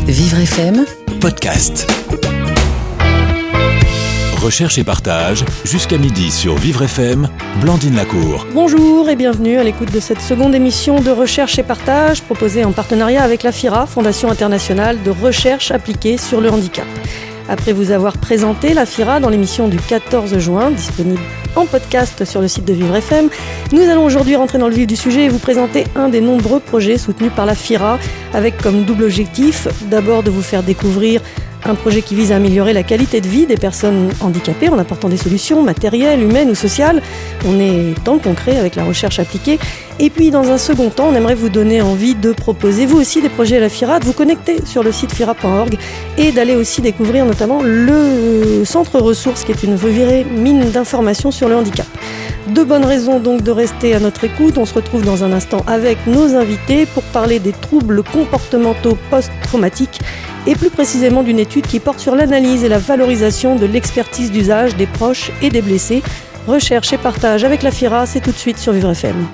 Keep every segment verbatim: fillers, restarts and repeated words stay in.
Vivre F M Podcast. Recherche et partage, jusqu'à midi sur Vivre F M, Blandine Lacour. Bonjour et bienvenue à l'écoute de cette seconde émission de Recherche et partage proposée en partenariat avec la FIRA, Fondation internationale de recherche appliquée sur le handicap. Après vous avoir présenté la FIRA dans l'émission du quatorze juin, disponible en podcast sur le site de Vivre F M, nous allons aujourd'hui rentrer dans le vif du sujet et vous présenter un des nombreux projets soutenus par la FIRA, avec comme double objectif d'abord de vous faire découvrir un projet qui vise à améliorer la qualité de vie des personnes handicapées en apportant des solutions matérielles, humaines ou sociales. On est dans le concret avec la recherche appliquée. Et puis, dans un second temps, on aimerait vous donner envie de proposer, vous aussi, des projets à la FIRA, de vous connecter sur le site fira point org et d'aller aussi découvrir notamment le centre ressources, qui est une virée mine d'informations sur le handicap. Deux bonnes raisons donc de rester à notre écoute. On se retrouve dans un instant avec nos invités pour parler des troubles comportementaux post-traumatiques et plus précisément d'une étude qui porte sur l'analyse et la valorisation de l'expertise d'usage des proches et des blessés. Recherche et partage avec la FIRA, c'est tout de suite sur Vivre F M.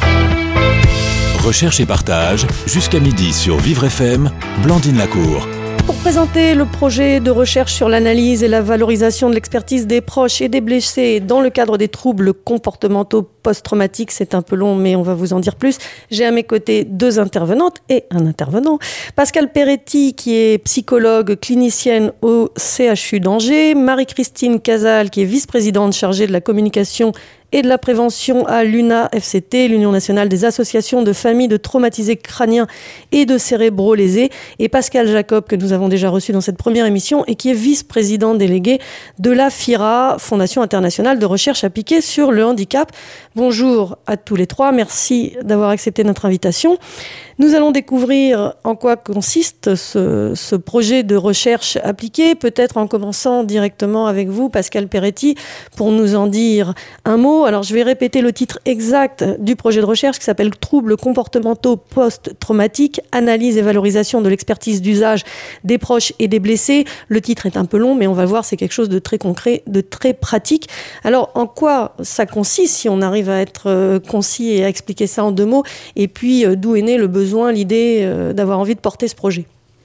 Recherche et partage, jusqu'à midi sur Vivre F M, Blandine Lacour. Pour présenter le projet de recherche sur l'analyse et la valorisation de l'expertise des proches et des blessés dans le cadre des troubles comportementaux post-traumatiques, c'est un peu long, mais on va vous en dire plus. J'ai à mes côtés deux intervenantes et un intervenant. Pascal Peretti, qui est psychologue clinicienne au C H U d'Angers. Marie-Christine Casal, qui est vice-présidente chargée de la communication et de la prévention à l'U N A F C T, l'Union nationale des associations de familles de traumatisés crâniens et de cérébraux lésés, et Pascal Jacob, que nous avons déjà reçu dans cette première émission, et qui est vice-président délégué de la FIRA, Fondation internationale de recherche appliquée sur le handicap. Bonjour à tous les trois, merci d'avoir accepté notre invitation. Nous allons découvrir en quoi consiste ce, ce projet de recherche appliquée, peut-être en commençant directement avec vous, Pascal Peretti, pour nous en dire un mot. Alors, je vais répéter le titre exact du projet de recherche qui s'appelle « Troubles comportementaux post-traumatiques, analyse et valorisation de l'expertise d'usage des proches et des blessés ». Le titre est un peu long, mais on va voir, c'est quelque chose de très concret, de très pratique. Alors, en quoi ça consiste, si on arrive à être concis et à expliquer ça en deux mots, et puis d'où est né le besoin l'idée euh, d'avoir envie de porter ce projet?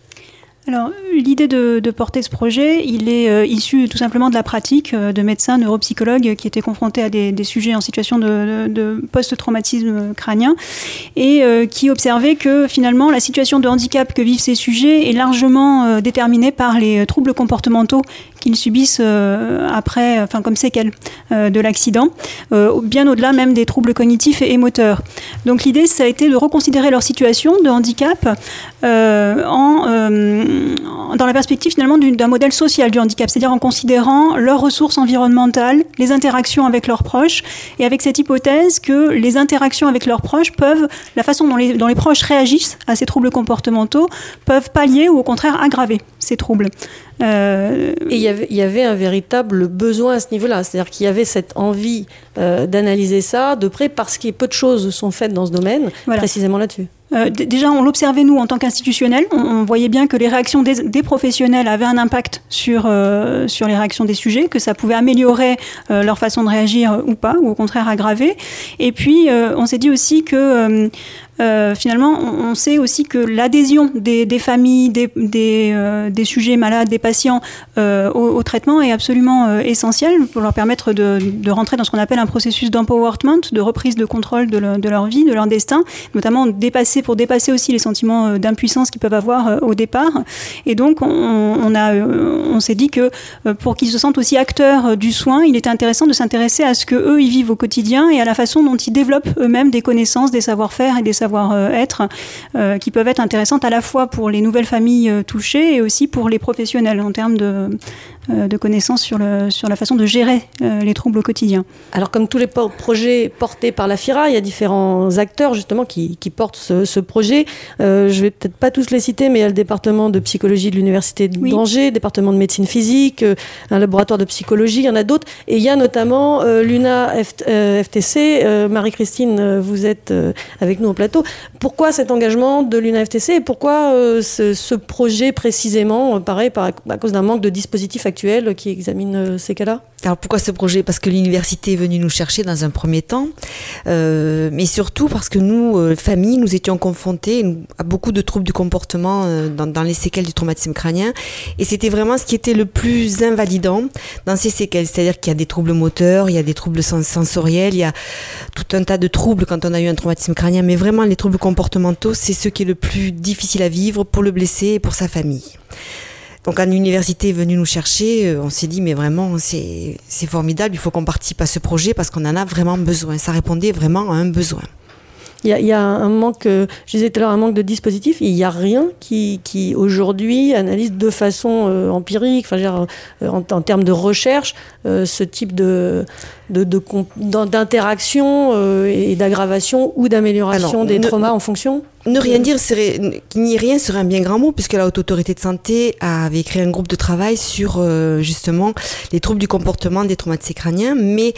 Alors, l'idée de, de porter ce projet, il est euh, issu tout simplement de la pratique euh, de médecins neuropsychologues qui étaient confrontés à des, des sujets en situation de, de, de post-traumatisme crânien et euh, qui observaient que finalement la situation de handicap que vivent ces sujets est largement euh, déterminée par les troubles comportementaux qu'ils subissent euh, après, enfin comme séquelles euh, de l'accident, euh, bien au-delà même des troubles cognitifs et, et moteurs. Donc l'idée, ça a été de reconsidérer leur situation de handicap euh, en euh, dans la perspective finalement d'un modèle social du handicap, c'est-à-dire en considérant leurs ressources environnementales, les interactions avec leurs proches, et avec cette hypothèse que les interactions avec leurs proches peuvent, la façon dont les, dont les proches réagissent à ces troubles comportementaux, peuvent pallier ou au contraire aggraver ces troubles. Euh... Et il y avait, il y avait un véritable besoin à ce niveau-là, c'est-à-dire qu'il y avait cette envie euh, d'analyser ça de près parce que peu de choses sont faites dans ce domaine, voilà. Précisément là-dessus. Euh, d- déjà, on l'observait, nous, en tant qu'institutionnels. On, on voyait bien que les réactions des, des professionnels avaient un impact sur, euh, sur les réactions des sujets, que ça pouvait améliorer euh, leur façon de réagir euh, ou pas, ou au contraire aggraver. Et puis, euh, on s'est dit aussi que, euh, euh, finalement, on, on sait aussi que l'adhésion des, des familles, des, des, euh, des sujets malades, des patients euh, au, au traitement est absolument euh, essentielle pour leur permettre de, de rentrer dans ce qu'on appelle un processus d'empowerment, de reprise de contrôle de, le, de leur vie, de leur destin, notamment dépasser pour dépasser aussi les sentiments d'impuissance qu'ils peuvent avoir au départ. Et donc, on, on, a, on s'est dit que pour qu'ils se sentent aussi acteurs du soin, il était intéressant de s'intéresser à ce qu'eux, ils vivent au quotidien et à la façon dont ils développent eux-mêmes des connaissances, des savoir-faire et des savoir-être euh, qui peuvent être intéressantes à la fois pour les nouvelles familles touchées et aussi pour les professionnels en termes de, de connaissances sur, le, sur la façon de gérer les troubles au quotidien. Alors, comme tous les po- projets portés par la FIRA, il y a différents acteurs justement qui, qui portent ce, ce projet. Euh, je vais peut-être pas tous les citer, mais il y a le département de psychologie de l'Université d'Angers, oui. Département de médecine physique, euh, un laboratoire de psychologie, il y en a d'autres. Et il y a notamment euh, l'U N A F T C. Euh, Marie-Christine, euh, vous êtes euh, avec nous au plateau. Pourquoi cet engagement de l'U N A F T C et pourquoi euh, ce, ce projet précisément, euh, pareil, par, à cause d'un manque de dispositifs actuels qui examinent euh, ces cas-là ? Alors pourquoi ce projet ? Parce que l'université est venue nous chercher dans un premier temps, euh, mais surtout parce que nous, euh, famille, nous étions confrontés à beaucoup de troubles du comportement euh, dans, dans les séquelles du traumatisme crânien, et c'était vraiment ce qui était le plus invalidant dans ces séquelles, c'est-à-dire qu'il y a des troubles moteurs, il y a des troubles sensoriels, il y a tout un tas de troubles quand on a eu un traumatisme crânien, mais vraiment les troubles comportementaux, c'est ce qui est le plus difficile à vivre pour le blessé et pour sa famille. Donc quand l'université est venue nous chercher, on s'est dit mais vraiment c'est, c'est formidable, il faut qu'on participe à ce projet parce qu'on en a vraiment besoin. Ça répondait vraiment à un besoin. Il y a, il y a un manque, je disais tout à l'heure, un manque de dispositifs. Il n'y a rien qui, qui aujourd'hui analyse de façon euh, empirique, enfin, je veux dire, euh, en, en termes de recherche, euh, ce type de, de, de, de d'interaction euh, et d'aggravation ou d'amélioration Alors, des ne, traumas en fonction. Ne rien dire, serait, qu'il n'y ait rien serait un bien grand mot, puisque la Haute Autorité de Santé avait créé un groupe de travail sur euh, justement les troubles du comportement des traumatisés crâniens, mais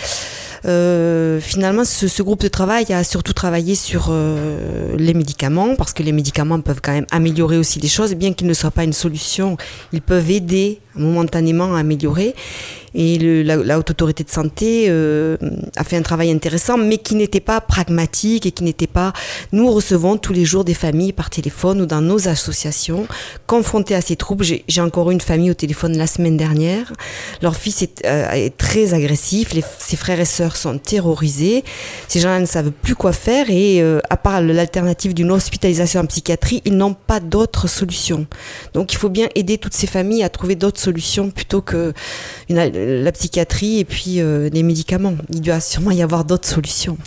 Euh, finalement, ce, ce groupe de travail a surtout travaillé sur euh, les médicaments, parce que les médicaments peuvent quand même améliorer aussi les choses, bien qu'ils ne soient pas une solution, ils peuvent aider momentanément à améliorer. Et le, la, la Haute Autorité de Santé euh, a fait un travail intéressant, mais qui n'était pas pragmatique et qui n'était pas... Nous recevons tous les jours des familles par téléphone ou dans nos associations confrontées à ces troubles. J'ai, j'ai encore eu une famille au téléphone la semaine dernière. Leur fils est, euh, est très agressif, les, ses frères et sœurs sont terrorisés. Ces gens-là ne savent plus quoi faire et euh, à part l'alternative d'une hospitalisation en psychiatrie, ils n'ont pas d'autres solutions. Donc il faut bien aider toutes ces familles à trouver d'autres solutions plutôt que une, la psychiatrie et puis euh, les médicaments. Il doit sûrement y avoir d'autres solutions.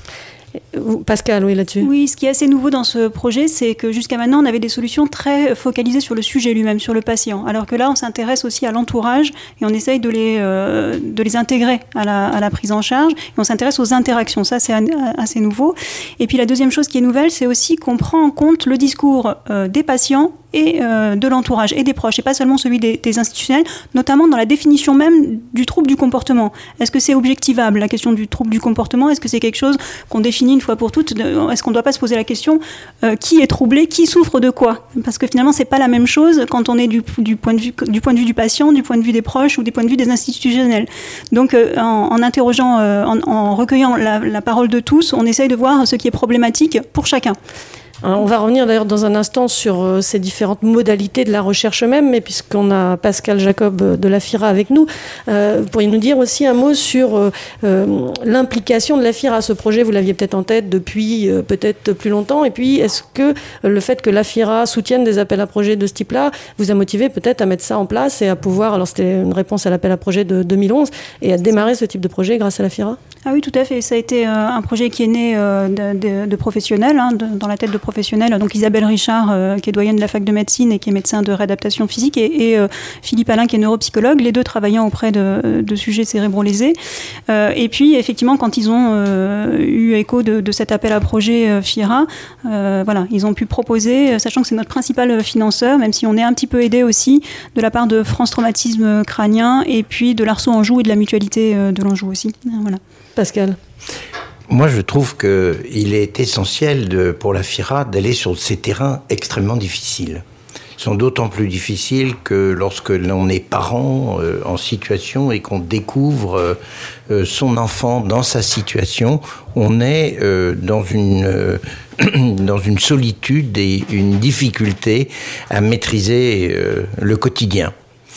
Pascal, oui, là-dessus. Oui, ce qui est assez nouveau dans ce projet, c'est que jusqu'à maintenant, on avait des solutions très focalisées sur le sujet lui-même, sur le patient. Alors que là, on s'intéresse aussi à l'entourage et on essaye de les, euh, de les intégrer à la, à la prise en charge. Et on s'intéresse aux interactions. Ça, c'est assez nouveau. Et puis la deuxième chose qui est nouvelle, c'est aussi qu'on prend en compte le discours euh, des patients et euh, de l'entourage et des proches, et pas seulement celui des, des institutionnels, notamment dans la définition même du trouble du comportement. Est-ce que c'est objectivable, la question du trouble du comportement ? Est-ce que c'est quelque chose qu'on définit une fois pour toutes ? Est-ce qu'on ne doit pas se poser la question euh, qui est troublé, qui souffre de quoi ? Parce que finalement, c'est pas la même chose quand on est du, du, point de vue, du point de vue du patient, du point de vue des proches ou du point de vue des institutionnels. Donc, euh, en, en interrogeant, euh, en, en recueillant la, la parole de tous, on essaye de voir ce qui est problématique pour chacun. On va revenir d'ailleurs dans un instant sur euh, ces différentes modalités de la recherche même, mais puisqu'on a Pascal Jacob de la FIRA avec nous, euh, vous pourriez nous dire aussi un mot sur euh, euh, l'implication de la FIRA à ce projet. Vous l'aviez peut-être en tête depuis euh, peut-être plus longtemps, et puis est-ce que le fait que la FIRA soutienne des appels à projets de ce type-là vous a motivé peut-être à mettre ça en place et à pouvoir, alors c'était une réponse à l'appel à projet de deux mille onze, et à démarrer ce type de projet grâce à la FIRA ? Ah oui, tout à fait. Ça a été euh, un projet qui est né euh, de, de, de professionnels, hein, de, dans la tête de professionnels. Donc Isabelle Richard, euh, qui est doyenne de la fac de médecine et qui est médecin de réadaptation physique, et, et euh, Philippe Alain, qui est neuropsychologue, les deux travaillant auprès de, de sujets cérébraux lésés. Euh, et puis, effectivement, quand ils ont euh, eu écho de, de cet appel à projet euh, FIRA, euh, voilà, ils ont pu proposer, sachant que c'est notre principal financeur, même si on est un petit peu aidé aussi de la part de France Traumatisme Crânien et puis de l'Arceau Anjou et de la mutualité euh, de l'Anjou aussi. Voilà. Pascal. Moi, je trouve qu'il est essentiel de, pour la FIRA d'aller sur ces terrains extrêmement difficiles. Ils sont d'autant plus difficiles que lorsque l'on est parent euh, en situation et qu'on découvre euh, son enfant dans sa situation, on est euh, dans une euh, dans une solitude et une difficulté à maîtriser euh, le quotidien.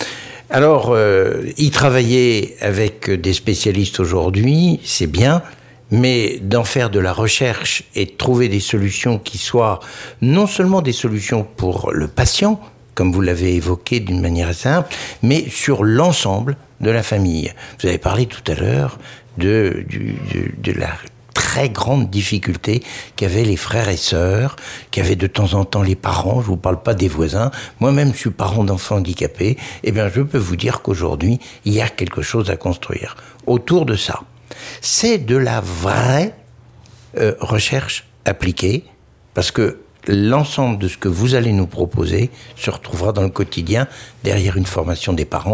Alors, euh, y travailler avec des spécialistes aujourd'hui, c'est bien, mais d'en faire de la recherche et de trouver des solutions qui soient non seulement des solutions pour le patient, comme vous l'avez évoqué d'une manière simple, mais sur l'ensemble de la famille. Vous avez parlé tout à l'heure de, du, de, de la très grande difficulté qu'avaient les frères et sœurs, qu'avaient de temps en temps les parents. Je vous parle pas des voisins. Moi-même, je suis parent d'enfants handicapés. Eh bien, je peux vous dire qu'aujourd'hui, il y a quelque chose à construire autour de ça. C'est de la vraie euh, recherche appliquée, parce que l'ensemble de ce que vous allez nous proposer se retrouvera dans le quotidien, derrière une formation des parents,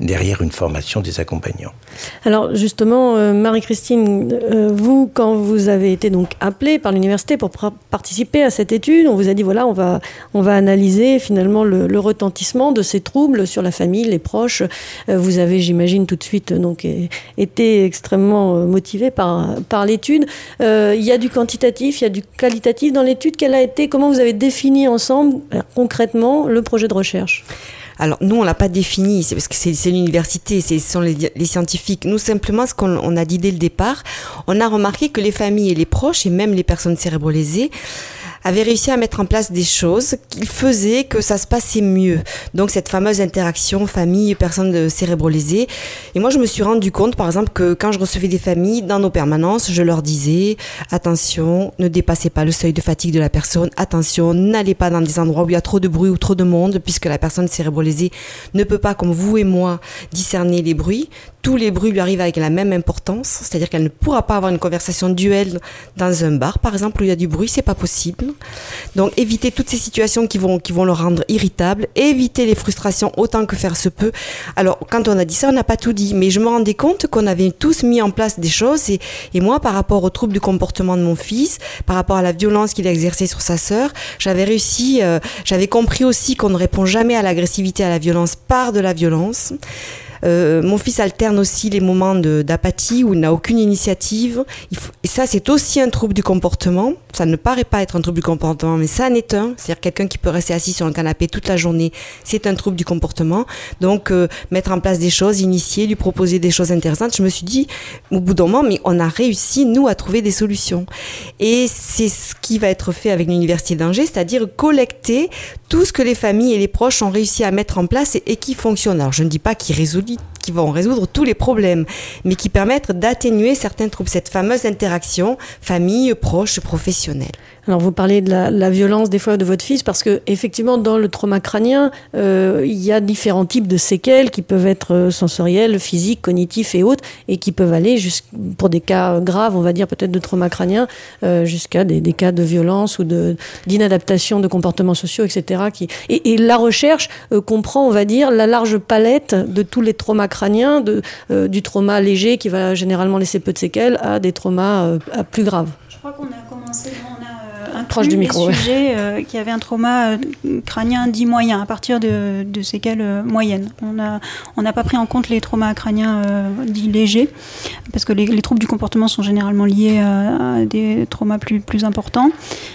derrière une formation des accompagnants. Alors justement, euh, Marie-Christine, euh, vous, quand vous avez été donc appelée par l'université pour pr- participer à cette étude, on vous a dit voilà, on va, on va analyser finalement le, le retentissement de ces troubles sur la famille, les proches. Euh, vous avez, j'imagine, tout de suite donc été extrêmement motivé par, par l'étude. Euh, il y a du quantitatif, il y a du qualitatif dans l'étude. Quelle a été, comment vous avez défini ensemble, concrètement, le projet de recherche ? Alors, nous, on ne l'a pas défini, c'est parce que c'est, c'est l'université, c'est, ce sont les, les scientifiques. Nous, simplement, ce qu'on on a dit dès le départ, on a remarqué que les familles et les proches, et même les personnes cérébrolésées, avaient réussi à mettre en place des choses qui faisaient que ça se passait mieux. Donc, cette fameuse interaction famille, personnes cérébrolésées. Et moi, je me suis rendu compte, par exemple, que quand je recevais des familles dans nos permanences, je leur disais, attention, ne dépassez pas le seuil de fatigue de la personne, attention, n'allez pas dans des endroits où il y a trop de bruit ou trop de monde, puisque la personne cérébrolésée ne peut pas, comme vous et moi, discerner les bruits. Tous les bruits lui arrivent avec la même importance, c'est-à-dire qu'elle ne pourra pas avoir une conversation duel dans un bar, par exemple, où il y a du bruit, c'est pas possible. Donc, éviter toutes ces situations qui vont, qui vont le rendre irritable, éviter les frustrations autant que faire se peut. Alors, quand on a dit ça, on n'a pas tout dit, mais je me rendais compte qu'on avait tous mis en place des choses, et, et moi, par rapport aux troubles du comportement de mon fils, par rapport à la violence qu'il a exercée sur sa sœur, j'avais réussi, euh, j'avais compris aussi qu'on ne répond jamais à l'agressivité, à la violence par de la violence. Euh, mon fils alterne aussi les moments de, d'apathie où il n'a aucune initiative. Il faut, et ça, c'est aussi un trouble du comportement. Ça ne paraît pas être un trouble du comportement, mais ça en est un. C'est-à-dire quelqu'un qui peut rester assis sur un canapé toute la journée, c'est un trouble du comportement. Donc, euh, mettre en place des choses, initier, lui proposer des choses intéressantes. Je me suis dit, au bout d'un moment, mais on a réussi, nous, à trouver des solutions. Et c'est ce qui va être fait avec l'Université d'Angers, c'est-à-dire collecter tout ce que les familles et les proches ont réussi à mettre en place et, et qui fonctionne. Alors, je ne dis pas qu'il résout qui vont résoudre tous les problèmes, mais qui permettent d'atténuer certains troubles, cette fameuse interaction famille, proche, professionnelle. Alors vous parlez de la, la violence des fois de votre fils, parce que effectivement dans le trauma crânien, euh, il y a différents types de séquelles qui peuvent être sensorielles, physiques, cognitifs et autres, et qui peuvent aller jusqu', pour des cas graves, on va dire peut-être de trauma crânien, euh, jusqu'à des, des cas de violence ou de, d'inadaptation de comportements sociaux, et cetera. Qui, et, et la recherche euh, comprend, on va dire, la large palette de tous les traumas crâniens, de, euh, du trauma léger qui va généralement laisser peu de séquelles à des traumas euh, à plus graves. Je crois qu'on a commencé, on a euh, proche du micro, les sujets euh, qui avaient un trauma euh, crânien dit moyen, à partir de, de séquelles euh, moyennes. On a, on n'a pas pris en compte les traumas crâniens euh, dits légers, parce que les, les troubles du comportement sont généralement liés à, à des traumas plus, plus importants.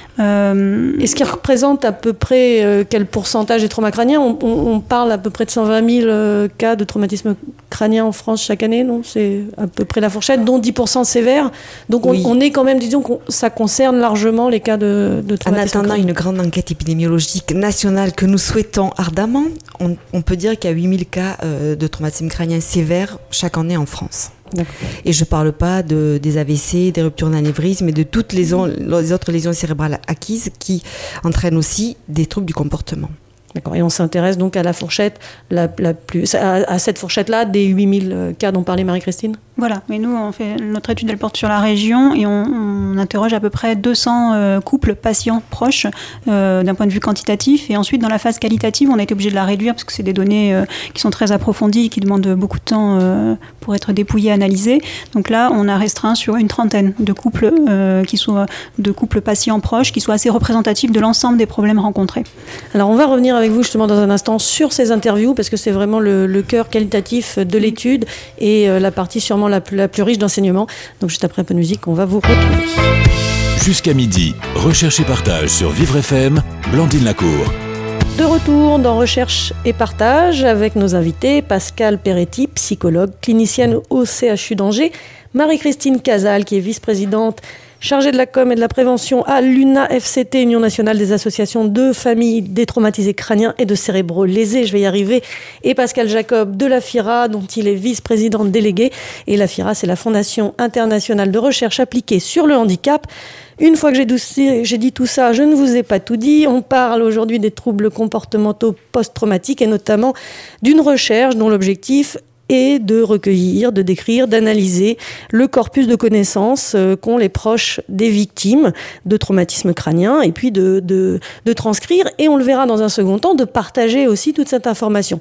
Euh, Et ce qui représente à peu près euh, quel pourcentage des traumas crâniens? on, on, on parle à peu près de cent vingt mille euh, cas de traumatisme crânien en France chaque année, non? C'est à peu près la fourchette, dont dix pour cent sévères. Donc on, oui. on est quand même, disons que ça concerne largement les cas de, de traumatisme. En attendant une grande enquête épidémiologique nationale que nous souhaitons ardemment, on, on peut dire qu'il y a huit mille cas euh, de traumatisme crânien sévères chaque année en France. D'accord. Et je ne parle pas de, des A V C, des ruptures d'anévrisme, mais de toutes les, on, les autres lésions cérébrales acquises qui entraînent aussi des troubles du comportement. D'accord. Et on s'intéresse donc à la fourchette, la, la plus, à, à cette fourchette-là des huit mille cas dont parlait Marie-Christine? Voilà, mais nous, on fait, notre étude, elle porte sur la région et on, on interroge à peu près deux cents euh, couples patients proches euh, d'un point de vue quantitatif. Et ensuite, dans la phase qualitative, on a été obligé de la réduire parce que c'est des données euh, qui sont très approfondies, qui demandent beaucoup de temps euh, pour être dépouillées, analysées. Donc là, on a restreint sur une trentaine de couples, euh, qui soient, de couples patients proches qui soient assez représentatifs de l'ensemble des problèmes rencontrés. Alors, on va revenir avec vous justement dans un instant sur ces interviews parce que c'est vraiment le, le cœur qualitatif de l'étude et euh, la partie sûrement La plus, la plus riche d'enseignement. Donc juste après un peu de musique, on va vous retrouver. Jusqu'à midi, recherche et partage sur Vivre F M, Blandine Lacour. De retour dans Recherche et Partage avec nos invités, Pascale Peretti, psychologue, clinicienne au C H U d'Angers, Marie-Christine Casal, qui est vice-présidente chargée de la com et de la prévention à l'U N A F C T, Union nationale des associations de familles détraumatisés crâniens et de cérébraux lésés, je vais y arriver, et Pascal Jacob de la FIRA, dont il est vice-présidente déléguée. Et la FIRA, c'est la Fondation internationale de recherche appliquée sur le handicap. Une fois que j'ai, doucé, j'ai dit tout ça, je ne vous ai pas tout dit. On parle aujourd'hui des troubles comportementaux post-traumatiques et notamment d'une recherche dont l'objectif et de recueillir, de décrire, d'analyser le corpus de connaissances euh, qu'ont les proches des victimes de traumatisme crânien et puis de, de, de transcrire, et on le verra dans un second temps, de partager aussi toute cette information.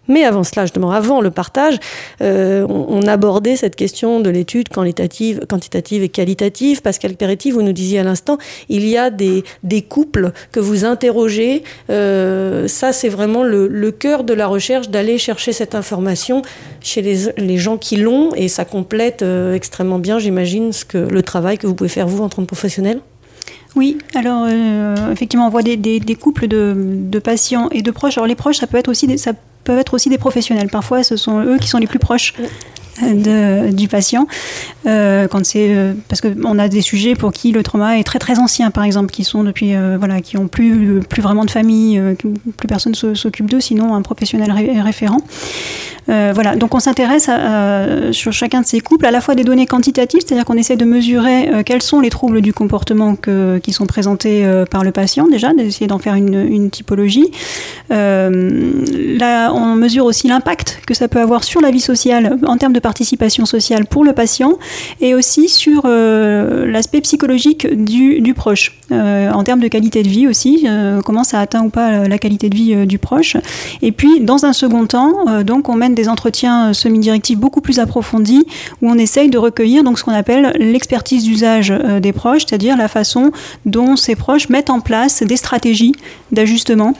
Mais avant cela, justement, avant le partage, euh, on, on abordait cette question de l'étude quantitative, quantitative et qualitative. Pascal Peretti, vous nous disiez à l'instant, il y a des, des couples que vous interrogez. Euh, ça, c'est vraiment le, le cœur de la recherche, d'aller chercher cette information chez les, les gens qui l'ont, et ça complète euh, extrêmement bien, j'imagine, ce que, le travail que vous pouvez faire, vous, en tant que professionnel. Oui, alors euh, effectivement, on voit des, des, des couples de, de patients et de proches. Alors les proches, ça peut être aussi des, ça peuvent être aussi des professionnels. Parfois, ce sont eux qui sont les plus proches de, du patient. Euh, quand c'est euh, parce que on a des sujets pour qui le trauma est très très ancien, par exemple, qui sont depuis euh, voilà, qui ont plus plus vraiment de famille, euh, plus personne s'occupe d'eux, sinon un professionnel ré, référent. Euh, voilà, donc on s'intéresse à, à, sur chacun de ces couples à la fois des données quantitatives, c'est-à-dire qu'on essaie de mesurer euh, quels sont les troubles du comportement que, qui sont présentés euh, par le patient, déjà, d'essayer d'en faire une, une typologie. Euh, là, on mesure aussi l'impact que ça peut avoir sur la vie sociale en termes de participation sociale pour le patient, et aussi sur euh, l'aspect psychologique du, du proche, euh, en termes de qualité de vie aussi, euh, comment ça atteint ou pas la qualité de vie euh, du proche. Et puis, dans un second temps, euh, donc on mène des entretiens semi-directifs beaucoup plus approfondis, où on essaye de recueillir donc ce qu'on appelle l'expertise d'usage euh, des proches, c'est-à-dire la façon dont ces proches mettent en place des stratégies d'ajustement,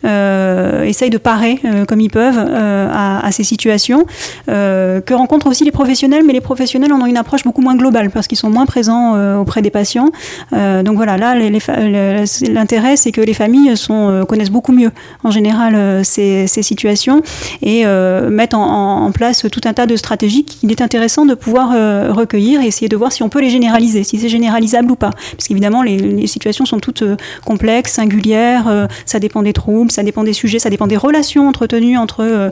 euh, essayent de parer euh, comme ils peuvent euh, à, à ces situations, euh, que rencontrent aussi les professionnels, mais les professionnels en ont une approche beaucoup moins globale, parce qu'ils sont moins présents euh, auprès des patients. Euh, donc voilà, là, les, les, l'intérêt, c'est que les familles sont, euh, connaissent beaucoup mieux, en général, euh, ces, ces situations, et euh, mettent en, en place tout un tas de stratégies qu'il est intéressant de pouvoir euh, recueillir et essayer de voir si on peut les généraliser, si c'est généralisable ou pas. Parce qu'évidemment, les, les situations sont toutes euh, complexes, singulières, euh, ça dépend des troubles, ça dépend des sujets, ça dépend des relations entretenues entre euh,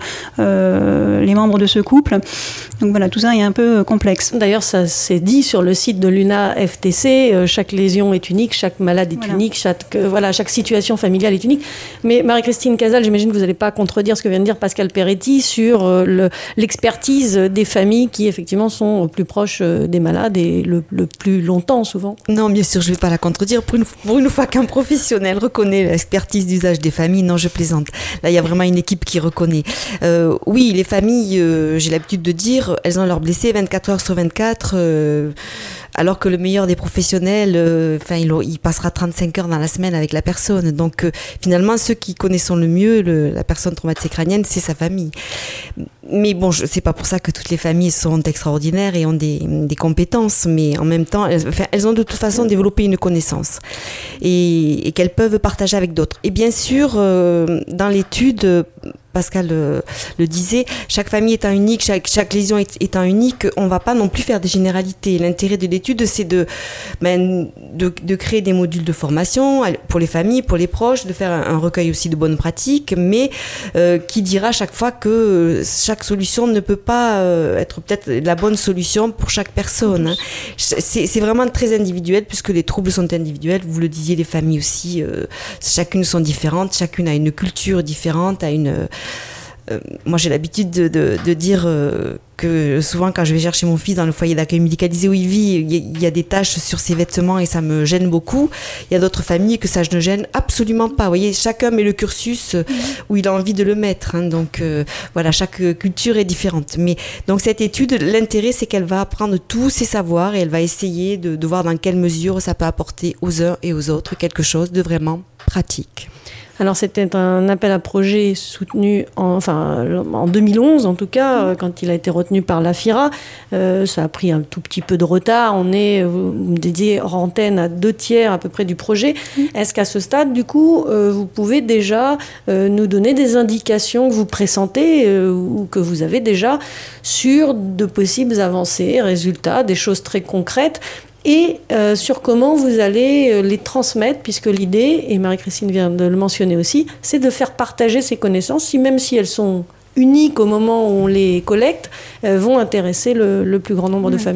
euh, les membres de ce couple. Donc voilà, tout ça est un peu euh, complexe. D'ailleurs, ça s'est dit sur le site de l'U N A F T C, euh, chaque lésion est unique, chaque malade est voilà. unique, chaque, euh, voilà, chaque situation familiale est unique. Mais Marie-Christine Casal, j'imagine que vous n'allez pas contredire ce que vient de dire Pascal Peretti sur euh, le, l'expertise des familles qui, effectivement, sont plus proches euh, des malades et le, le plus longtemps, souvent. Non, bien sûr, je ne vais pas la contredire. Pour une, pour une fois qu'un professionnel reconnaît l'expertise d'usage des familles, non, je plaisante. Là, il y a vraiment une équipe qui reconnaît. Euh, oui, les familles, euh, j'ai l'habitude de dire, elles ont leurs blessés vingt-quatre heures sur vingt-quatre, euh, alors que le meilleur des professionnels, euh, enfin, il, il passera trente-cinq heures dans la semaine avec la personne. Donc, euh, finalement, ceux qui connaissent le mieux le, la personne traumatisée crânienne, c'est sa famille. Mais bon, je, c'est pas pour ça que toutes les familles sont extraordinaires et ont des, des compétences, mais en même temps, elles, enfin, elles ont de toute façon développé une connaissance et, et qu'elles peuvent partager avec d'autres. Et bien sûr, euh, dans l'étude, Pascal euh, le disait, chaque famille étant unique, chaque, chaque lésion est, étant unique, on ne va pas non plus faire des généralités. L'intérêt de l'étude, c'est de, ben, de, de créer des modules de formation pour les familles, pour les proches, de faire un, un recueil aussi de bonnes pratiques, mais euh, qui dira chaque fois que chaque solution ne peut pas euh, être peut-être la bonne solution pour chaque personne. Hein. C'est, c'est vraiment très individuel, puisque les troubles sont individuels. Vous le disiez, les familles aussi, euh, chacune sont différentes, chacune a une culture différente, a une... Euh, moi j'ai l'habitude de, de, de dire euh, que souvent quand je vais chercher mon fils dans le foyer d'accueil médicalisé où il vit, il y a des taches sur ses vêtements et ça me gêne beaucoup. Il y a d'autres familles que ça ne gêne absolument pas. Vous voyez, chacun met le cursus euh, où il a envie de le mettre. Hein, donc euh, voilà, chaque culture est différente. Mais donc cette étude, l'intérêt c'est qu'elle va apprendre tous ses savoirs et elle va essayer de, de voir dans quelle mesure ça peut apporter aux uns et aux autres quelque chose de vraiment pratique. Alors c'était un appel à projet soutenu en, enfin, en deux mille onze en tout cas, quand il a été retenu par la FIRA. Euh, ça a pris un tout petit peu de retard. On est, vous me disiez, hors antenne à deux tiers à peu près du projet. Est-ce qu'à ce stade, du coup, euh, vous pouvez déjà euh, nous donner des indications que vous pressentez euh, ou que vous avez déjà sur de possibles avancées, résultats, des choses très concrètes et euh, sur comment vous allez euh, les transmettre, puisque l'idée, et Marie-Christine vient de le mentionner aussi, c'est de faire partager ces connaissances, si même si elles sont uniques au moment où on les collecte, euh, vont intéresser le, le plus grand nombre de familles.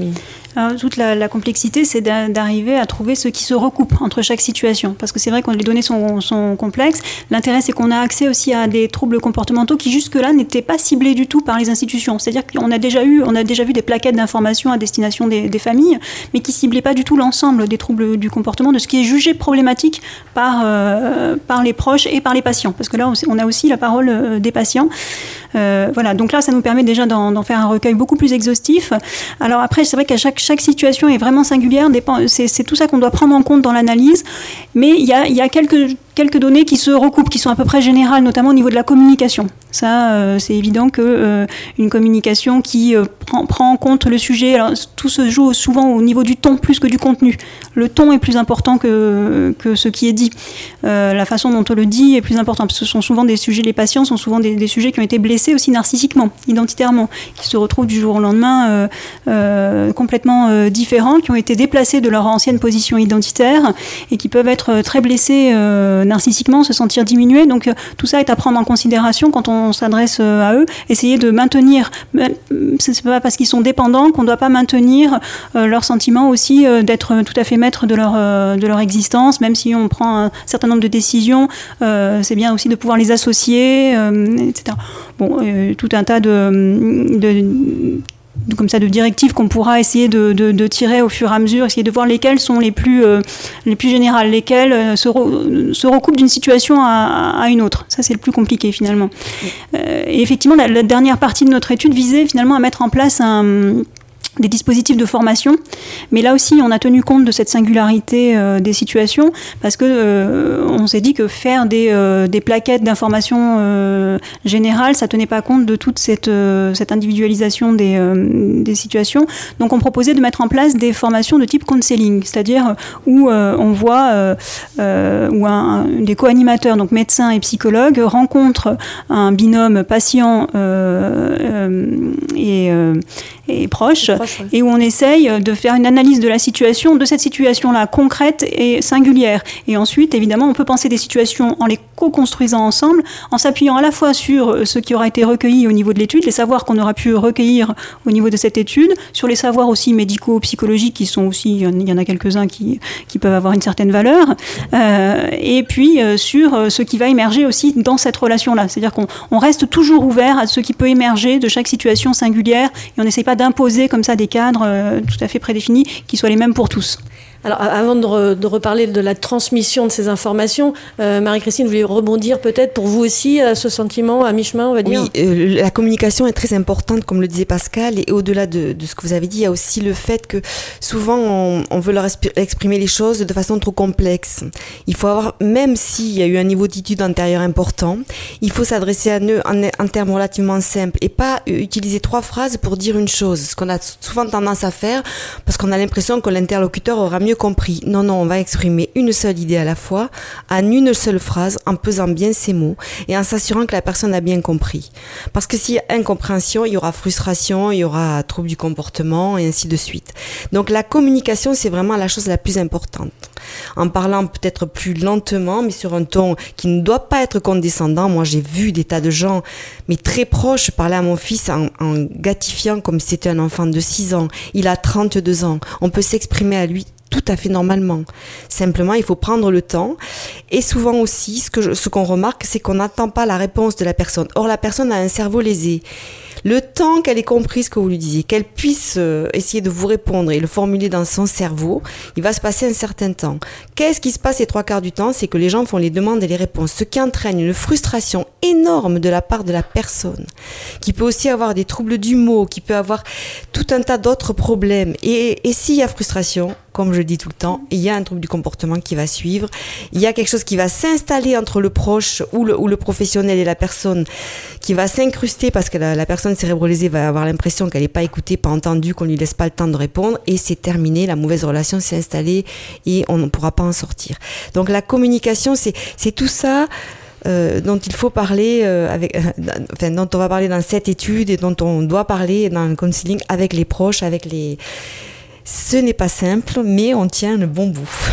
Alors, toute la, la complexité, c'est d'a, d'arriver à trouver ce qui se recoupe entre chaque situation. Parce que c'est vrai que les données sont, sont complexes. L'intérêt, c'est qu'on a accès aussi à des troubles comportementaux qui, jusque-là, n'étaient pas ciblés du tout par les institutions. C'est-à-dire qu'on a déjà eu, on a déjà vu des plaquettes d'informations à destination des, des familles, mais qui ne ciblaient pas du tout l'ensemble des troubles du comportement, de ce qui est jugé problématique par, euh, par les proches et par les patients. Parce que là, on a aussi la parole euh, des patients. Euh, voilà, donc là, ça nous permet déjà d'en, d'en faire un recueil beaucoup plus exhaustif. Alors après, c'est vrai qu'à chaque, chaque situation est vraiment singulière. Dépend, c'est, c'est tout ça qu'on doit prendre en compte dans l'analyse. Mais il y a, il y a quelques, quelques données qui se recoupent, qui sont à peu près générales, notamment au niveau de la communication. Ça, euh, c'est évident que euh, une communication qui euh, prend, prend en compte le sujet. Alors, tout se joue souvent au niveau du ton plus que du contenu. Le ton est plus important que, que ce qui est dit. Euh, la façon dont on le dit est plus importante. Ce sont souvent des sujets, les patients sont souvent des, des sujets qui ont été blessés aussi narcissiquement, identitairement, qui se retrouvent du jour au lendemain euh, euh, complètement euh, différents, qui ont été déplacés de leur ancienne position identitaire et qui peuvent être très blessés euh, narcissiquement, se sentir diminués. Donc euh, tout ça est à prendre en considération quand on s'adresse euh, à eux. Essayer de maintenir, c'est pas parce qu'ils sont dépendants qu'on ne doit pas maintenir euh, leur sentiment aussi euh, d'être tout à fait maître de leur, euh, de leur existence, même si on prend un certain nombre de décisions, euh, c'est bien aussi de pouvoir les associer, euh, et cetera. Bon, euh, tout un tas de, de comme ça de directives qu'on pourra essayer de, de, de tirer au fur et à mesure, essayer de voir lesquelles sont les plus, euh, les plus générales, lesquelles euh, se, re, se recoupent d'une situation à, à une autre. Ça, c'est le plus compliqué finalement. Oui. Euh, et effectivement, la, la dernière partie de notre étude visait finalement à mettre en place un... des dispositifs de formation, mais là aussi on a tenu compte de cette singularité euh, des situations parce que euh, on s'est dit que faire des, euh, des plaquettes d'information euh, générales, ça tenait pas compte de toute cette, euh, cette individualisation des, euh, des situations. Donc on proposait de mettre en place des formations de type counseling, c'est-à-dire où euh, on voit euh, euh, où un, un, des co-animateurs, donc médecins et psychologues, rencontrent un binôme patient euh, euh, et, euh, et proche, et où on essaye de faire une analyse de la situation, de cette situation-là, concrète et singulière. Et ensuite, évidemment, on peut penser des situations en les co-construisant ensemble, en s'appuyant à la fois sur ce qui aura été recueilli au niveau de l'étude, les savoirs qu'on aura pu recueillir au niveau de cette étude, sur les savoirs aussi médicaux, psychologiques, qui sont aussi, il y en a quelques-uns qui, qui peuvent avoir une certaine valeur, euh, et puis euh, sur ce qui va émerger aussi dans cette relation-là. C'est-à-dire qu'on on reste toujours ouvert à ce qui peut émerger de chaque situation singulière, et on n'essaye pas d'imposer comme ça des cadres euh, tout à fait prédéfinis qui soient les mêmes pour tous. Alors, avant de, re, de reparler de la transmission de ces informations, euh, Marie-Christine, vous voulez rebondir peut-être pour vous aussi à ce sentiment à mi-chemin, on va dire ? Oui, euh, la communication est très importante, comme le disait Pascal, et au-delà de, de ce que vous avez dit, il y a aussi le fait que souvent on, on veut leur exprimer les choses de façon trop complexe. Il faut avoir, même s'il y a eu un niveau d'étude antérieur important, il faut s'adresser à eux en, en termes relativement simples et pas utiliser trois phrases pour dire une chose, ce qu'on a souvent tendance à faire parce qu'on a l'impression que l'interlocuteur aura mieux compris. Non, non, on va exprimer une seule idée à la fois, en une seule phrase, en pesant bien ses mots et en s'assurant que la personne a bien compris. Parce que s'il y a incompréhension, il y aura frustration, il y aura trouble du comportement et ainsi de suite. Donc la communication, c'est vraiment la chose la plus importante. En parlant peut-être plus lentement, mais sur un ton qui ne doit pas être condescendant. Moi, j'ai vu des tas de gens, mais très proches, parler à mon fils en, en gratifiant comme si c'était un enfant de six ans. Il a trente-deux ans. On peut s'exprimer à lui tout à fait normalement. Simplement, il faut prendre le temps. Et souvent aussi, ce, que je, ce qu'on remarque, c'est qu'on n'attend pas la réponse de la personne. Or, la personne a un cerveau lésé. Le temps qu'elle ait compris ce que vous lui disiez, qu'elle puisse euh, essayer de vous répondre et le formuler dans son cerveau, il va se passer un certain temps. Qu'est-ce qui se passe les trois quarts du temps ? C'est que les gens font les demandes et les réponses, ce qui entraîne une frustration énorme de la part de la personne, qui peut aussi avoir des troubles du mot, qui peut avoir tout un tas d'autres problèmes. Et, et s'il y a frustration, comme je le dis tout le temps, il y a un trouble du comportement qui va suivre, il y a quelque chose qui va s'installer entre le proche ou le, ou le professionnel et la personne, qui va s'incruster parce que la, la personne cérébralisée va avoir l'impression qu'elle n'est pas écoutée, pas entendue, qu'on ne lui laisse pas le temps de répondre, et c'est terminé, la mauvaise relation s'est installée et on ne pourra pas en sortir. Donc la communication, c'est, c'est tout ça euh, dont il faut parler, euh, avec, euh, enfin, dont on va parler dans cette étude et dont on doit parler dans le counseling avec les proches, avec les... Ce n'est pas simple, mais on tient le bon bout.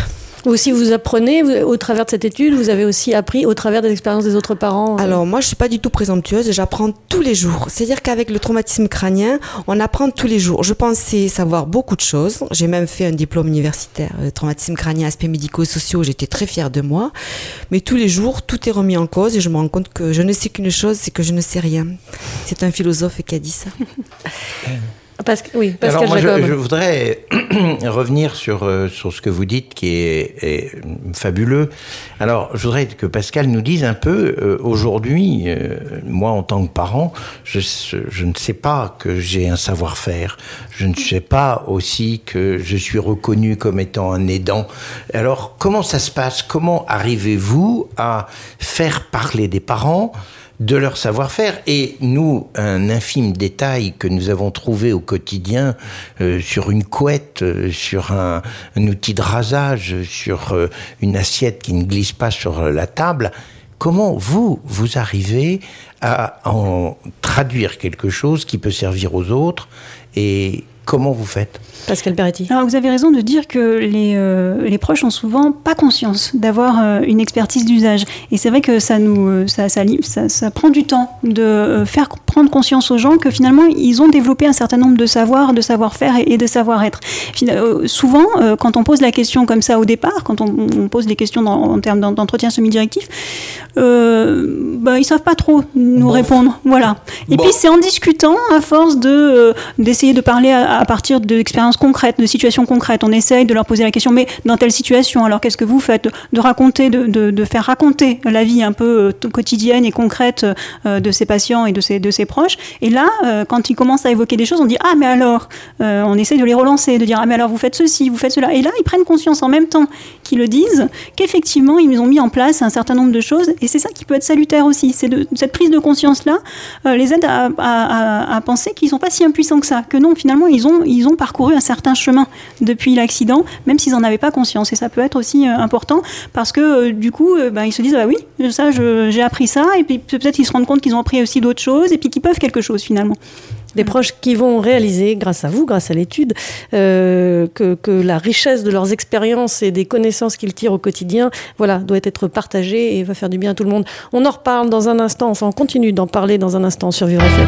Vous aussi, vous apprenez vous, au travers de cette étude, vous avez aussi appris au travers des expériences des autres parents. Alors moi, je suis pas du tout présomptueuse, j'apprends tous les jours. C'est-à-dire qu'avec le traumatisme crânien, on apprend tous les jours. Je pensais savoir beaucoup de choses. J'ai même fait un diplôme universitaire, euh, traumatisme crânien, aspects médico-sociaux. J'étais très fière de moi. Mais tous les jours, tout est remis en cause et je me rends compte que je ne sais qu'une chose, c'est que je ne sais rien. C'est un philosophe qui a dit ça. Parce que, oui, Pascal Alors moi, Jacob. je, je voudrais revenir sur, euh, sur ce que vous dites qui est, est fabuleux. Alors, je voudrais que Pascal nous dise un peu, euh, aujourd'hui, euh, moi en tant que parent, je, je ne sais pas que j'ai un savoir-faire. Je ne sais pas aussi que je suis reconnu comme étant un aidant. Alors, comment ça se passe? Comment arrivez-vous à faire parler des parents de leur savoir-faire? Et nous, un infime détail que nous avons trouvé au quotidien euh, sur une couette, euh, sur un, un outil de rasage, sur euh, une assiette qui ne glisse pas sur la table, comment vous, vous arrivez à en traduire quelque chose qui peut servir aux autres et comment vous faites? Pascal Peretti. Alors vous avez raison de dire que les, euh, les proches ont souvent pas conscience d'avoir euh, une expertise d'usage. Et c'est vrai que ça, nous, ça, ça, ça, ça prend du temps de euh, faire prendre conscience aux gens que finalement ils ont développé un certain nombre de savoirs, de savoir-faire et, et de savoir-être. Euh, souvent, euh, quand on pose la question comme ça au départ, quand on, on pose les questions dans, en termes d'entretien semi-directif, euh, bah, ils savent pas trop nous bon. répondre. Voilà. Et bon. Puis c'est en discutant, à force de, euh, d'essayer de parler à, à partir de l'expérience concrètes, de situations concrètes. On essaye de leur poser la question, mais dans telle situation, alors qu'est-ce que vous faites? De raconter, de, de, de faire raconter la vie un peu euh, quotidienne et concrète euh, de ces patients et de ces, de ces proches. Et là, euh, quand ils commencent à évoquer des choses, on dit « Ah, mais alors euh, ?» On essaye de les relancer, de dire « Ah, mais alors vous faites ceci, vous faites cela. » Et là, ils prennent conscience en même temps qu'ils le disent, qu'effectivement, ils ont mis en place un certain nombre de choses. Et c'est ça qui peut être salutaire aussi. C'est de, cette prise de conscience-là euh, les aide à, à, à, à penser qu'ils ne sont pas si impuissants que ça. Que non, finalement, ils ont, ils ont parcouru un certain chemin depuis l'accident, même s'ils n'en avaient pas conscience. Et ça peut être aussi euh, important parce que euh, du coup, euh, ben, ils se disent ah oui, ça, je, j'ai appris ça, et puis peut-être ils se rendent compte qu'ils ont appris aussi d'autres choses, et puis qu'ils peuvent quelque chose finalement. Des proches qui vont réaliser, grâce à vous, grâce à l'étude, euh, que, que la richesse de leurs expériences et des connaissances qu'ils tirent au quotidien, voilà, doit être partagée et va faire du bien à tout le monde. On en reparle dans un instant, enfin on continue d'en parler dans un instant sur Vivre F M.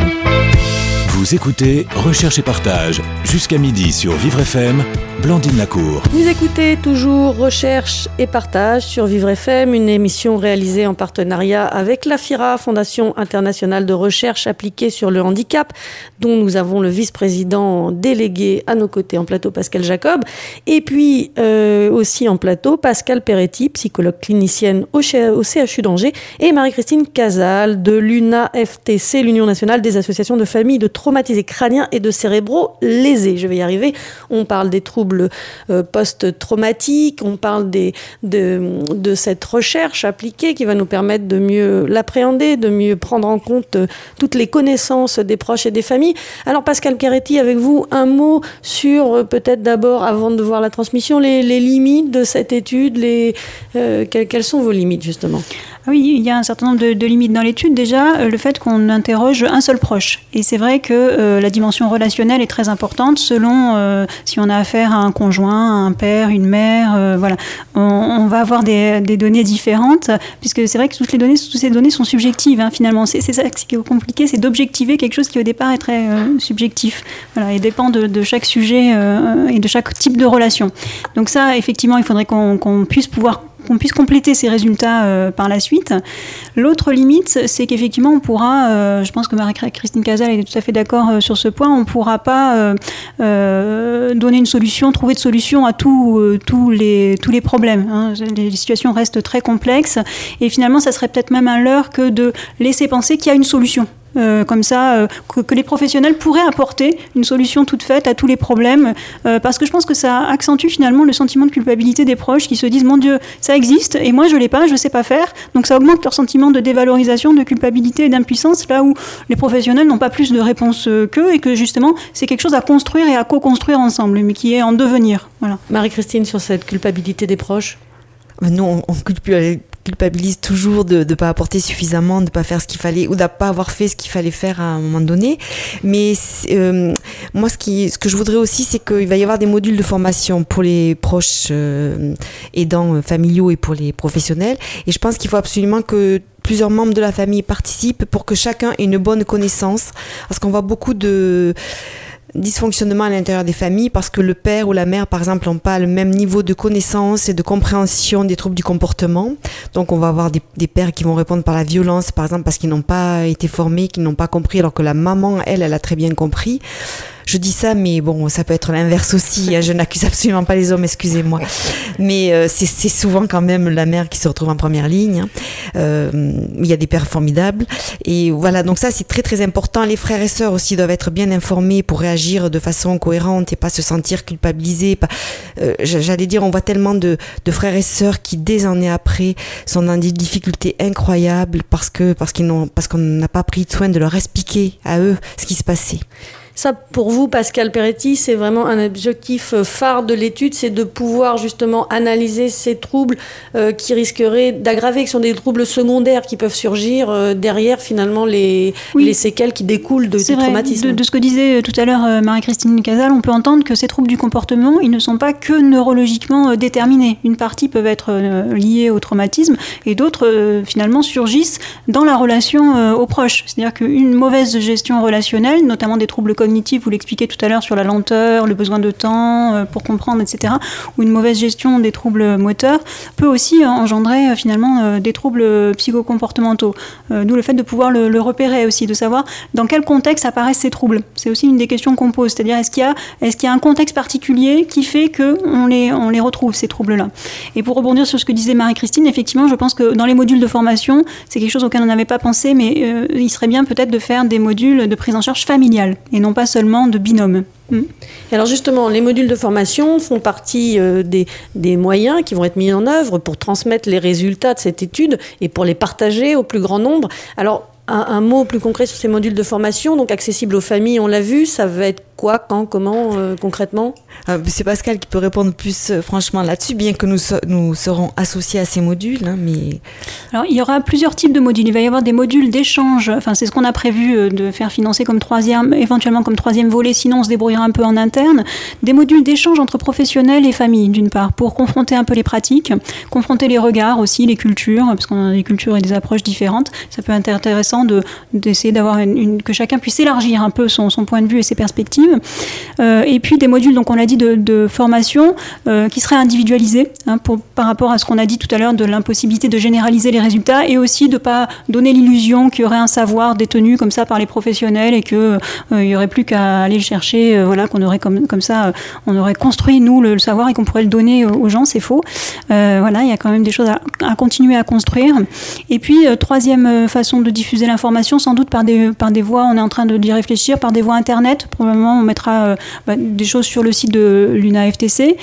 Vous écoutez Recherche et Partage jusqu'à midi sur Vivre F M, Blandine Lacour. Vous écoutez toujours Recherche et Partage sur Vivre F M, une émission réalisée en partenariat avec la FIRA, Fondation internationale de recherche appliquée sur le handicap, dont nous avons le vice-président délégué à nos côtés en plateau, Pascal Jacob, et puis euh, aussi en plateau, Pascal Peretti, psychologue clinicienne au C H U d'Angers, et Marie-Christine Casal de l'U N A F T C, l'Union nationale des associations de familles de traumatisés crâniens et de cérébraux lésés. Je vais y arriver. On parle des troubles euh, post-traumatiques, on parle des, de, de cette recherche appliquée qui va nous permettre de mieux l'appréhender, de mieux prendre en compte euh, toutes les connaissances des proches et des familles. Alors Pascal Peretti, avec vous, un mot sur euh, peut-être d'abord, avant de voir la transmission, les, les limites de cette étude, les, euh, quelles, quelles sont vos limites justement? Oui, il y a un certain nombre de, de limites dans l'étude. Déjà, euh, le fait qu'on interroge un seul proche. Et c'est vrai que euh, la dimension relationnelle est très importante selon euh, si on a affaire à un conjoint, à un père, une mère. Euh, voilà, on, on va avoir des, des données différentes, puisque c'est vrai que toutes les données, toutes ces données sont subjectives. Hein, finalement, c'est, c'est ça qui est compliqué, c'est d'objectiver quelque chose qui au départ est très euh, subjectif. Voilà, et dépend de, de chaque sujet euh, et de chaque type de relation. Donc ça, effectivement, il faudrait qu'on, qu'on puisse pouvoir qu'on puisse compléter ces résultats euh, par la suite. L'autre limite, c'est qu'effectivement, on pourra, euh, je pense que Marie-Christine Casal est tout à fait d'accord euh, sur ce point, on ne pourra pas euh, euh, donner une solution, trouver de solution à tout, euh, tous, les, tous les problèmes. Hein. Les situations restent très complexes et finalement, ça serait peut-être même un leurre que de laisser penser qu'il y a une solution. Euh, comme ça, euh, que, que les professionnels pourraient apporter une solution toute faite à tous les problèmes, euh, parce que je pense que ça accentue finalement le sentiment de culpabilité des proches qui se disent « Mon Dieu, ça existe, et moi je l'ai pas, je sais pas faire », donc ça augmente leur sentiment de dévalorisation, de culpabilité et d'impuissance, là où les professionnels n'ont pas plus de réponses euh, qu'eux, et que justement, c'est quelque chose à construire et à co-construire ensemble, mais qui est en devenir. Voilà. Marie-Christine, sur cette culpabilité des proches? Non, on, on culpabilise culpabilise toujours de ne pas apporter suffisamment, de ne pas faire ce qu'il fallait ou de ne pas avoir fait ce qu'il fallait faire à un moment donné. Mais euh, moi, ce, qui, ce que je voudrais aussi, c'est qu'il va y avoir des modules de formation pour les proches euh, aidants familiaux et pour les professionnels. Et je pense qu'il faut absolument que plusieurs membres de la famille participent pour que chacun ait une bonne connaissance. Parce qu'on voit beaucoup de dysfonctionnement à l'intérieur des familles parce que le père ou la mère, par exemple, n'ont pas le même niveau de connaissance et de compréhension des troubles du comportement. Donc, on va avoir des, des pères qui vont répondre par la violence, par exemple, parce qu'ils n'ont pas été formés, qu'ils n'ont pas compris, alors que la maman, elle, elle a très bien compris. Je dis ça, mais bon, ça peut être l'inverse aussi. Je n'accuse absolument pas les hommes, excusez-moi. Mais euh, c'est, c'est souvent quand même la mère qui se retrouve en première ligne. Euh, il y a des pères formidables. Et voilà, donc ça, c'est très, très important. Les frères et sœurs aussi doivent être bien informés pour réagir de façon cohérente et pas se sentir culpabilisés. Pas, euh, j'allais dire, on voit tellement de, de frères et sœurs qui, des années après, sont dans des difficultés incroyables parce que, parce qu'ils n'ont, parce qu'on n'a pas pris soin de leur expliquer à eux ce qui se passait. Ça, pour vous, Pascal Peretti, c'est vraiment un objectif phare de l'étude, c'est de pouvoir justement analyser ces troubles euh, qui risqueraient d'aggraver, qui sont des troubles secondaires qui peuvent surgir euh, derrière finalement les, oui. les séquelles qui découlent de, du vrai. traumatisme. De, de ce que disait tout à l'heure euh, Marie-Christine Casal, on peut entendre que ces troubles du comportement, ils ne sont pas que neurologiquement euh, déterminés. Une partie peuvent être euh, liée au traumatisme et d'autres euh, finalement surgissent dans la relation euh, aux proches. C'est-à-dire qu'une mauvaise gestion relationnelle, notamment des troubles cognitifs, vous l'expliquez tout à l'heure sur la lenteur, le besoin de temps euh, pour comprendre, et cetera, ou une mauvaise gestion des troubles moteurs, peut aussi euh, engendrer euh, finalement euh, des troubles psychocomportementaux. Euh, d'où le fait de pouvoir le, le repérer aussi, de savoir dans quel contexte apparaissent ces troubles. C'est aussi une des questions qu'on pose, c'est-à-dire est-ce qu'il y a, est-ce qu'il y a un contexte particulier qui fait qu'on les, on les retrouve, ces troubles-là. Et pour rebondir sur ce que disait Marie-Christine, effectivement, je pense que dans les modules de formation, c'est quelque chose auquel on n'avait pas pensé, mais euh, il serait bien peut-être de faire des modules de prise en charge familiale, et non pas seulement de binôme. Mmh. Et alors justement, les modules de formation font partie euh, des, des moyens qui vont être mis en œuvre pour transmettre les résultats de cette étude et pour les partager au plus grand nombre. Alors, un, un mot plus concret sur ces modules de formation, donc accessibles aux familles, on l'a vu, ça va être quoi, quand, comment, euh, concrètement ? euh, C'est Pascal qui peut répondre plus euh, franchement là-dessus, bien que nous, so- nous serons associés à ces modules. Hein, mais... Alors, il y aura plusieurs types de modules. Il va y avoir des modules d'échange. Enfin, c'est ce qu'on a prévu euh, de faire financer comme troisième, éventuellement comme troisième volet, sinon on se débrouillera un peu en interne. Des modules d'échange entre professionnels et familles, d'une part, pour confronter un peu les pratiques, confronter les regards aussi, les cultures, parce qu'on a des cultures et des approches différentes. Ça peut être intéressant de, d'essayer d'avoir une, une, que chacun puisse élargir un peu son, son point de vue et ses perspectives. Euh, et puis des modules, donc on l'a dit, de, de formation euh, qui seraient individualisés hein, pour, par rapport à ce qu'on a dit tout à l'heure de l'impossibilité de généraliser les résultats et aussi de ne pas donner l'illusion qu'il y aurait un savoir détenu comme ça par les professionnels et qu'il euh, n'y aurait plus qu'à aller le chercher, euh, voilà, qu'on aurait comme, comme ça, euh, on aurait construit nous le, le savoir et qu'on pourrait le donner aux gens, c'est faux. Euh, voilà, il y a quand même des choses à, à continuer à construire. Et puis, euh, troisième façon de diffuser l'information, sans doute par des, par des voies, on est en train de d'y réfléchir, par des voies internet, probablement on mettra euh, bah, des choses sur le site de l'U N A F T C.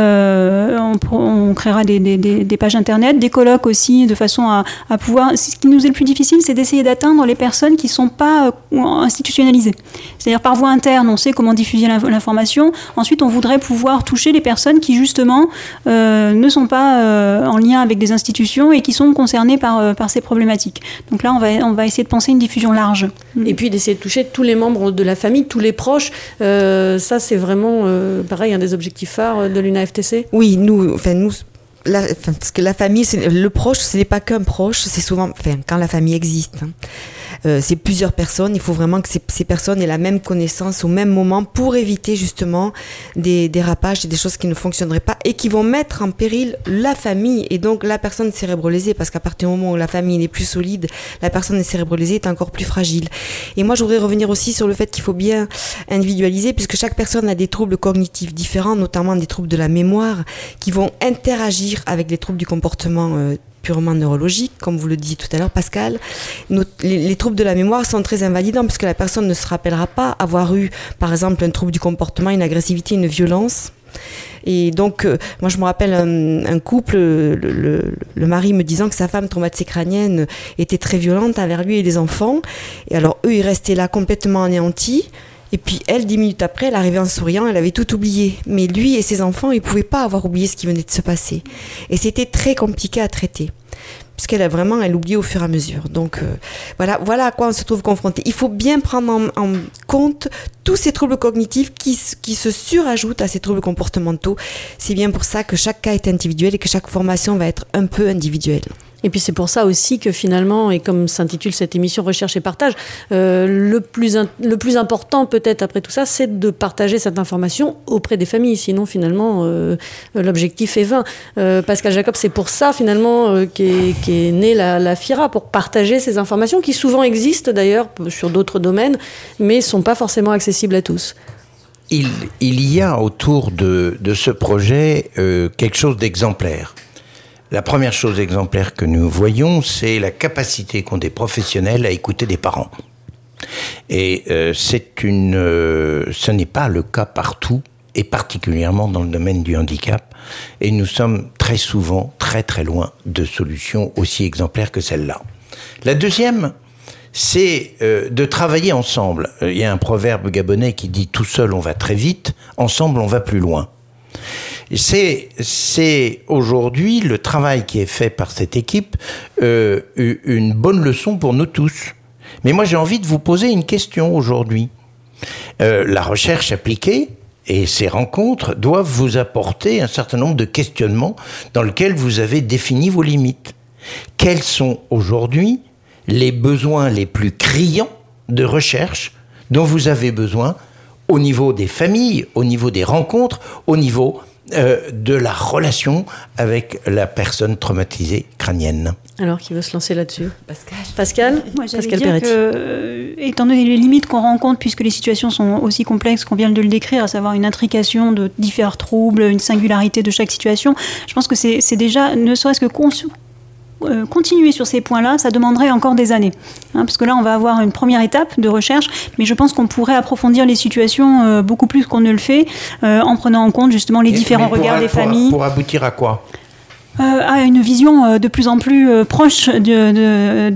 Euh, on, on créera des, des, des pages internet, des colloques aussi, de façon à, à pouvoir... Ce qui nous est le plus difficile, c'est d'essayer d'atteindre les personnes qui ne sont pas euh, institutionnalisées. C'est-à-dire par voie interne, on sait comment diffuser l'information. Ensuite, on voudrait pouvoir toucher les personnes qui, justement, euh, ne sont pas euh, en lien avec des institutions et qui sont concernées par, euh, par ces problématiques. Donc là, on va, on va essayer de penser une diffusion large. Et puis d'essayer de toucher tous les membres de la famille, tous les proches. Euh, ça, c'est vraiment, euh, pareil, un des objectifs phares de l'U N A F T C. Oui, nous, enfin, nous, la, enfin, parce que la famille, c'est, le proche, ce n'est pas qu'un proche, c'est souvent, enfin, quand la famille existe. Hein. Euh, c'est plusieurs personnes, il faut vraiment que ces, ces personnes aient la même connaissance au même moment pour éviter justement des dérapages et des choses qui ne fonctionneraient pas et qui vont mettre en péril la famille et donc la personne cérébrolésée, parce qu'à partir du moment où la famille n'est plus solide, la personne cérébrolésée est encore plus fragile. Et moi je voudrais revenir aussi sur le fait qu'il faut bien individualiser, puisque chaque personne a des troubles cognitifs différents, notamment des troubles de la mémoire qui vont interagir avec les troubles du comportement euh, purement neurologique, comme vous le disiez tout à l'heure, Pascal. Nos, les, les troubles de la mémoire sont très invalidants puisque la personne ne se rappellera pas avoir eu, par exemple, un trouble du comportement, une agressivité, une violence. Et donc, euh, moi, je me rappelle un, un couple, le, le, le mari me disant que sa femme traumatisée crânienne était très violente envers lui et les enfants. Et alors, eux, ils restaient là complètement anéantis. Et puis elle, dix minutes après, elle arrivait en souriant, elle avait tout oublié. Mais lui et ses enfants, ils ne pouvaient pas avoir oublié ce qui venait de se passer. Et c'était très compliqué à traiter. puisqu'elle a vraiment, elle oublie au fur et à mesure. Donc euh, voilà, voilà à quoi on se trouve confronté. Il faut bien prendre en, en compte tous ces troubles cognitifs qui, qui se surajoutent à ces troubles comportementaux. C'est bien pour ça que chaque cas est individuel et que chaque formation va être un peu individuelle. Et puis c'est pour ça aussi que finalement, et comme s'intitule cette émission Recherche et Partage, euh, le, plus in- le plus important peut-être après tout ça, c'est de partager cette information auprès des familles. Sinon finalement, euh, l'objectif est vain. Euh, Pascal Jacob, c'est pour ça finalement euh, qu'est, qu'est née la, la FIRA, pour partager ces informations qui souvent existent d'ailleurs sur d'autres domaines, mais ne sont pas forcément accessibles à tous. Il, il y a autour de, de ce projet euh, quelque chose d'exemplaire. La première chose exemplaire que nous voyons, c'est la capacité qu'ont des professionnels à écouter des parents. Et euh, c'est une, euh, ce n'est pas le cas partout, et particulièrement dans le domaine du handicap. Et nous sommes très souvent très très loin de solutions aussi exemplaires que celle-là. La deuxième, c'est euh, de travailler ensemble. Il y a un proverbe gabonais qui dit « tout seul on va très vite, ensemble on va plus loin ». C'est, c'est aujourd'hui le travail qui est fait par cette équipe euh, une bonne leçon pour nous tous. Mais moi j'ai envie de vous poser une question aujourd'hui. Euh, la recherche appliquée et ces rencontres doivent vous apporter un certain nombre de questionnements dans lesquels vous avez défini vos limites. Quels sont aujourd'hui les besoins les plus criants de recherche dont vous avez besoin au niveau des familles, au niveau des rencontres, au niveau euh, de la relation avec la personne traumatisée crânienne. Alors, qui veut se lancer là-dessus ? Pascal. Pascal Moi, j'allais Pascal dire Peretti. que, euh, étant donné les limites qu'on rencontre, puisque les situations sont aussi complexes qu'on vient de le décrire, à savoir une intrication de différents troubles, une singularité de chaque situation, je pense que c'est, c'est déjà, ne serait-ce que conçu. Euh, continuer sur ces points-là, ça demanderait encore des années. Hein, parce que là, on va avoir une première étape de recherche, mais je pense qu'on pourrait approfondir les situations euh, beaucoup plus qu'on ne le fait, euh, en prenant en compte justement les Et, différents regards a, des pour, familles. Pour aboutir à quoi ? Euh, à une vision euh, de plus en plus euh, proche de, de,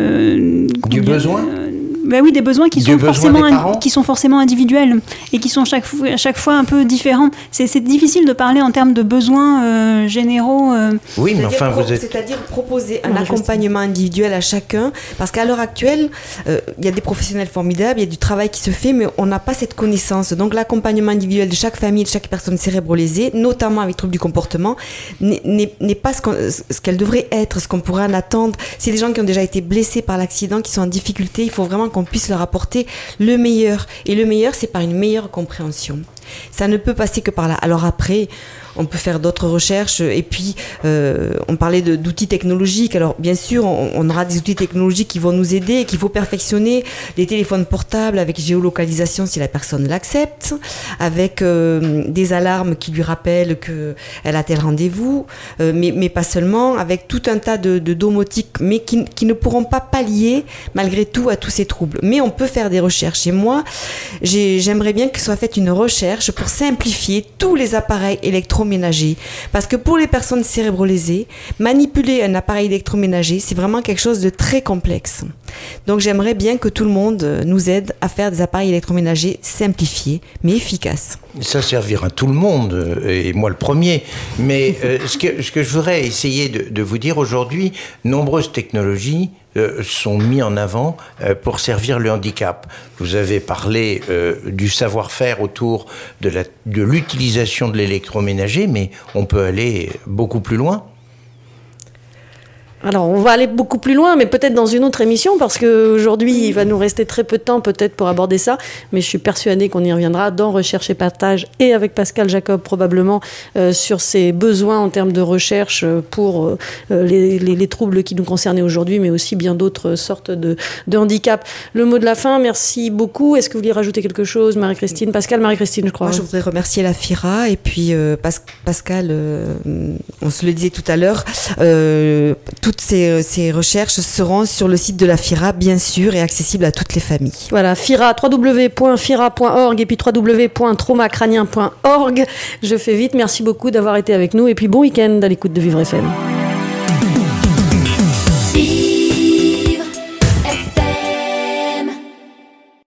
de, du dire, besoin euh, ben oui, des besoins qui du sont besoin forcément des parents. qui sont forcément individuels et qui sont chaque fois, chaque fois un peu différents. C'est, c'est difficile de parler en termes de besoins euh, généraux. Euh. Oui, mais C'est-à-dire enfin, pro- vous êtes... C'est-à-dire proposer un Non, accompagnement individuel à chacun, parce qu'à l'heure actuelle, euh, il y a des professionnels formidables, il y a du travail qui se fait, mais on n'a pas cette connaissance. Donc l'accompagnement individuel de chaque famille, de chaque personne cérébrolésée, notamment avec troubles du comportement, n'est, n'est, n'est pas ce, qu'on, ce qu'elle devrait être, ce qu'on pourrait en attendre. C'est des gens qui ont déjà été blessés par l'accident, qui sont en difficulté. Il faut vraiment qu'on puisse leur apporter le meilleur. Et le meilleur, c'est par une meilleure compréhension. Ça ne peut passer que par là. Alors après, on peut faire d'autres recherches. Et puis, euh, on parlait de, d'outils technologiques. Alors, bien sûr, on, on aura des outils technologiques qui vont nous aider et qu'il faut perfectionner. Les téléphones portables avec géolocalisation si la personne l'accepte, avec euh, des alarmes qui lui rappellent qu'elle a tel rendez-vous, euh, mais, mais pas seulement, avec tout un tas de, de domotiques, mais qui, qui ne pourront pas pallier, malgré tout, à tous ces troubles. Mais on peut faire des recherches. Et moi, j'ai, j'aimerais bien que soit faite une recherche pour simplifier tous les appareils électroménagers. Parce que pour les personnes cérébrolésées, manipuler un appareil électroménager, c'est vraiment quelque chose de très complexe. Donc j'aimerais bien que tout le monde nous aide à faire des appareils électroménagers simplifiés, mais efficaces. Ça servira à tout le monde, et moi le premier. Mais euh, ce, que, ce que je voudrais essayer de, de vous dire aujourd'hui, nombreuses technologies euh, sont mises en avant euh, pour servir le handicap. Vous avez parlé euh, du savoir-faire autour de, la, de l'utilisation de l'électroménager, mais on peut aller beaucoup plus loin. Alors, on va aller beaucoup plus loin, mais peut-être dans une autre émission, parce qu'aujourd'hui, il va nous rester très peu de temps peut-être pour aborder ça, mais je suis persuadée qu'on y reviendra dans Recherche et Partage, et avec Pascal Jacob probablement, euh, sur ses besoins en termes de recherche pour euh, les, les, les troubles qui nous concernent aujourd'hui, mais aussi bien d'autres sortes de, de handicaps. Le mot de la fin, merci beaucoup. Est-ce que vous vouliez rajouter quelque chose, Marie-Christine ? Pascal, Marie-Christine, je crois. Moi, je voudrais remercier la FIRA, et puis euh, Pas- Pascal, euh, on se le disait tout à l'heure, euh, toutes ces, ces recherches seront sur le site de la FIRA, bien sûr, et accessibles à toutes les familles. Voilà, FIRA, w w w point fira point org et puis w w w point traumacranien point org. Je fais vite, merci beaucoup d'avoir été avec nous et puis bon week-end à l'écoute de Vivre F M.